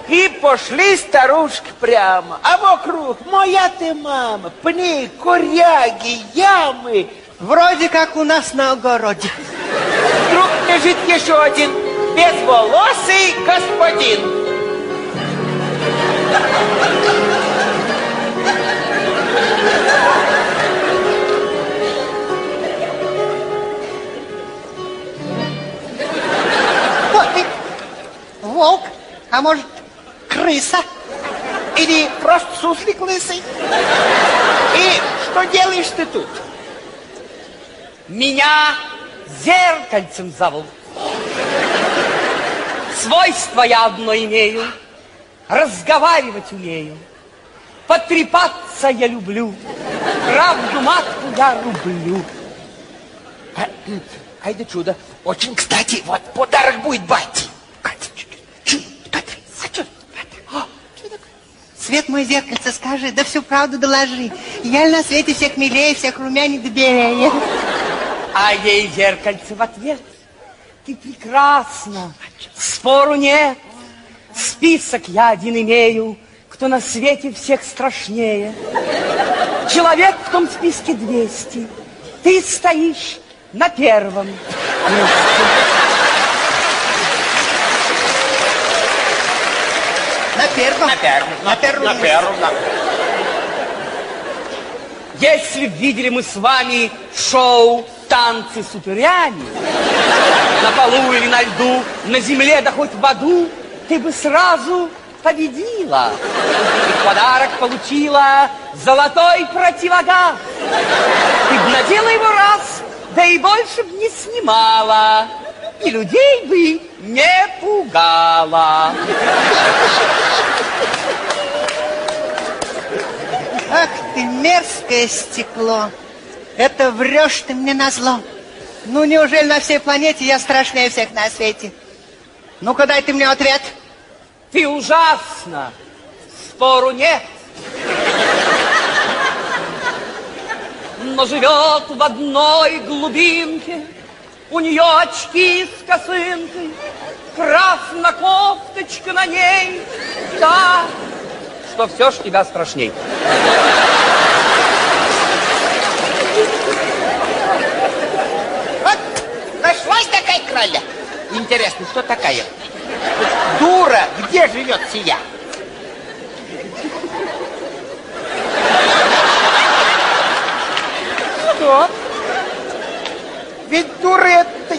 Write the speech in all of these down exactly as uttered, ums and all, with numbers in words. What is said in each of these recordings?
И пошли старушки прямо, а вокруг моя ты мама, пни, коряги, ямы. Вроде как у нас на огороде. Вдруг лежит еще один безволосый господин. Волк, а может, крыса? Или просто суслик лысый? И что делаешь ты тут? Меня зеркальцем зовут. Свойство я одно имею. Разговаривать умею. Потрепаться я люблю. Правду матку я рублю. Ай да чудо. Очень кстати, вот подарок будет бате. Свет мой, зеркальце, скажи, да всю правду доложи. Я на свете всех милее, всех румяней да белее. А ей зеркальце в ответ: ты прекрасна, спору нет. Список я один имею, кто на свете всех страшнее. Человек в том списке двести, ты стоишь на первом месте. На первом? На первом. На первом. На первом, да. Если б видели мы с вами шоу «Танцы с упырями» на полу или на льду, на земле, да хоть в аду, ты бы сразу победила. И в подарок получила золотой противогаз. Ты б надела его раз, да и больше б не снимала. И людей бы не пугала. Ах ты, мерзкое стекло. Это врешь ты мне назло. Ну, неужели на всей планете я страшнее всех на свете? Ну-ка, дай ты мне ответ. Ты ужасна, спору нет. Но живет в одной глубинке. У нее очки с косынкой, красная кофточка на ней. Да, что все ж тебя страшней. Вот, нашлась такая краля. Интересно, что такая? Дура, где живет сия? Что? Ведь дуры это...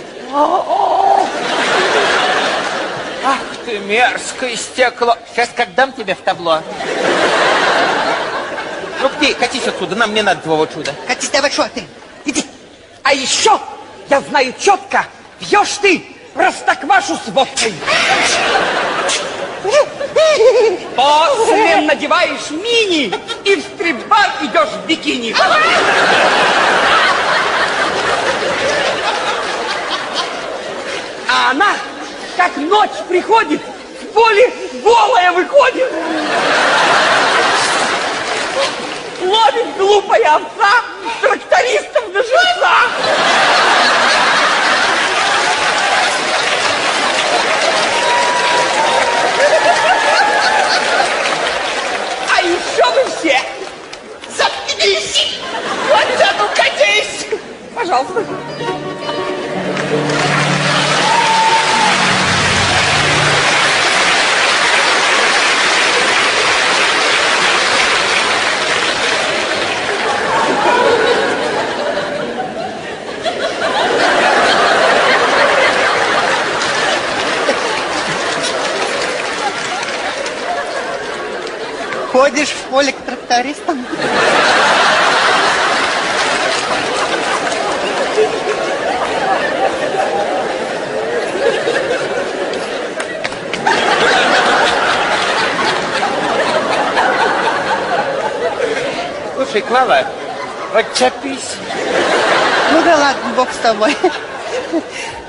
Ах ты, мерзкое стекло. Сейчас как дам тебе в табло. Ну ты, катись отсюда, нам не надо твоего чуда. Катись, давай, что ты? Иди. А еще, я знаю четко, пьешь ты простоквашу с водкой. После надеваешь мини и в стрип-бар идешь в бикини. А она, как ночь приходит, в поле голая выходит. Ловит глупая овца трактористов на живца. А еще вы все заткнись. Вот, а ну катись. Пожалуйста. Ходишь в поле к трактористам? Слушай, Клава, отчепись. Ну да ладно, бог с тобой.